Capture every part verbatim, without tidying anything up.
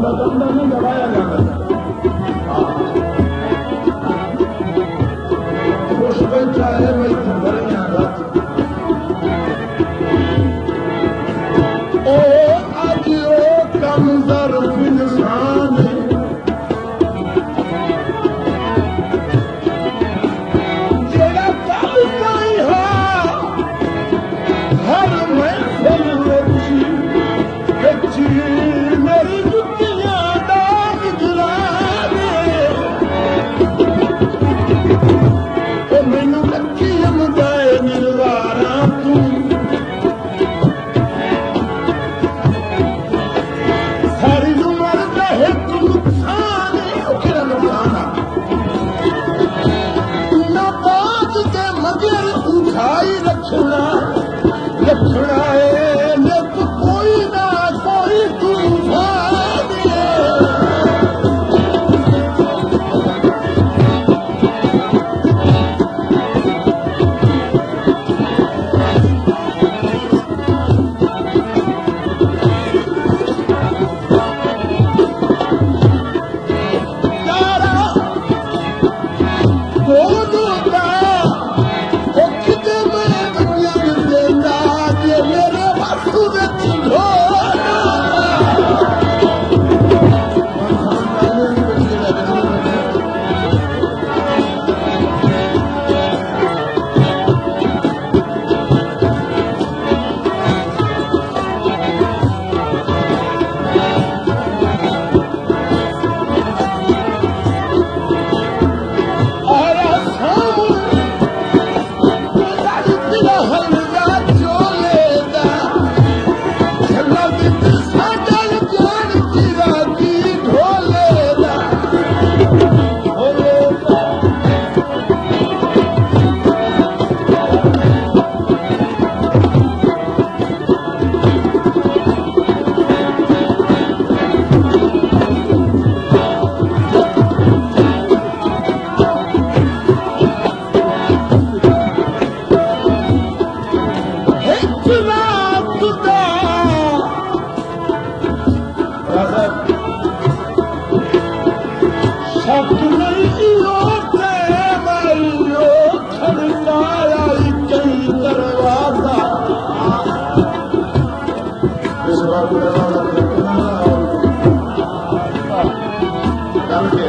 बंदा बंदा नहीं दबाया जाता खुश बैठा है भाई भरिया रात ओ आज ओ कमजर इंसान जेड़ा कल ताई है हर महफिल रची रची मेरी जुतियां दाग गिरा दे ओ मैनू लकी अमदाए निर्वारा तू सारी उम्र रहे तू नुकसान केड़ा नुकसान ना बात के मगर उठाई रखना रखना है लेक कोई ना कोई तूफान तारा बोलूंगा ओ किते मैं बचन देता जे मेरे बासु विच ढोला आया सामने लाली तेरा हलवा चोलेदा चला बिच साडल जान तेरा की ढोलेदा ढोलेदा इतना खुदा शक नहीं होते मारियो खड़काया कई दरवाजा इस बात को दरवाजा रखना डाल के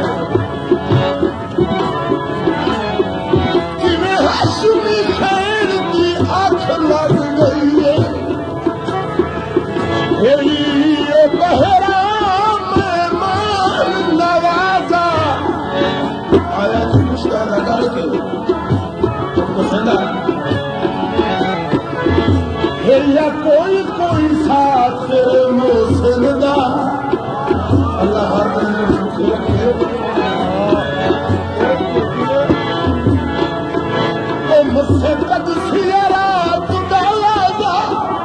कि मैं हंसनी खैर की आंख लग गई है ये बहरा मेहमान नवाजा आया जी मुश्तारा करके तुमको सुना या कोई कोई साथ तेरे मोहसिन दा अल्लाह हर दिन में सुखी रखे ओ मुझसे कद सियरा तू डाला जा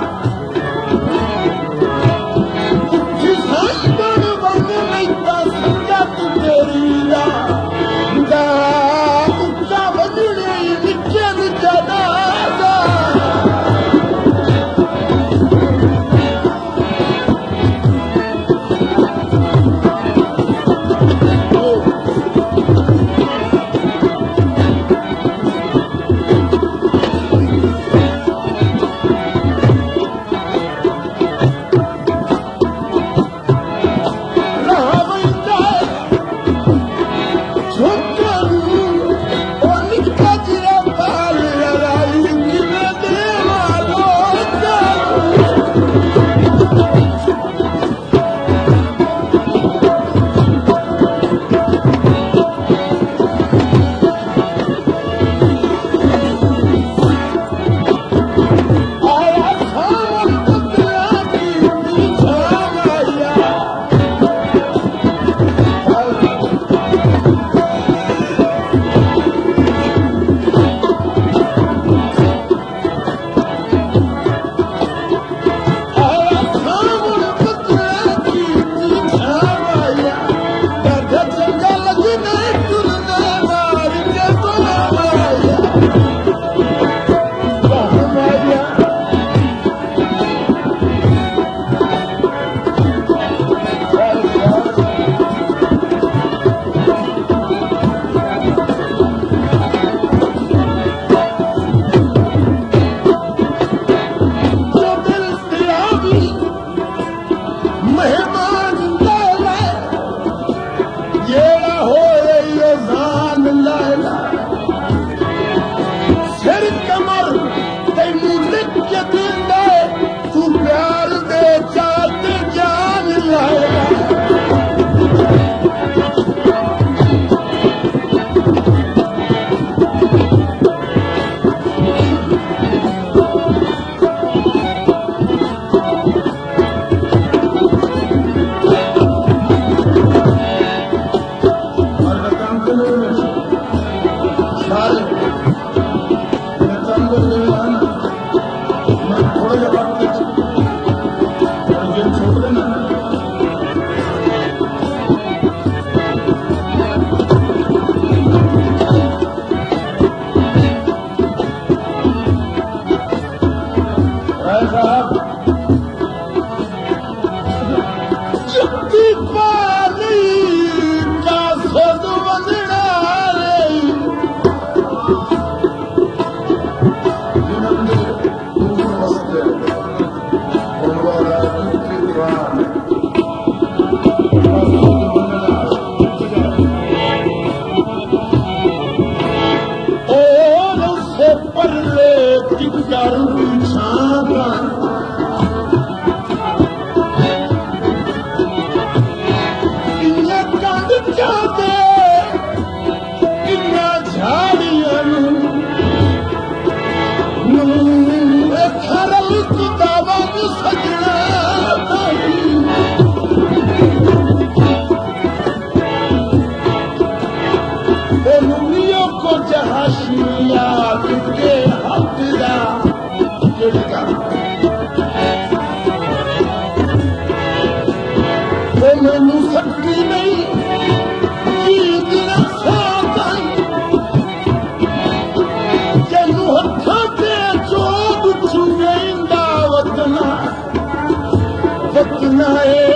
जिसान बन बन नहीं ता संगत तेरी दा दा उच्चा बजने निचे निचा दादा और उसे पल्ले टिकर छागा इन्हें कंड जाते इन्हें झाड़ियां खरल दावा सजना मुनियों को जहाशिया के हफ्ता वो मैनू सकती नहीं दिन साता तेनू हथा ते चोग छुएंदा वतना वतना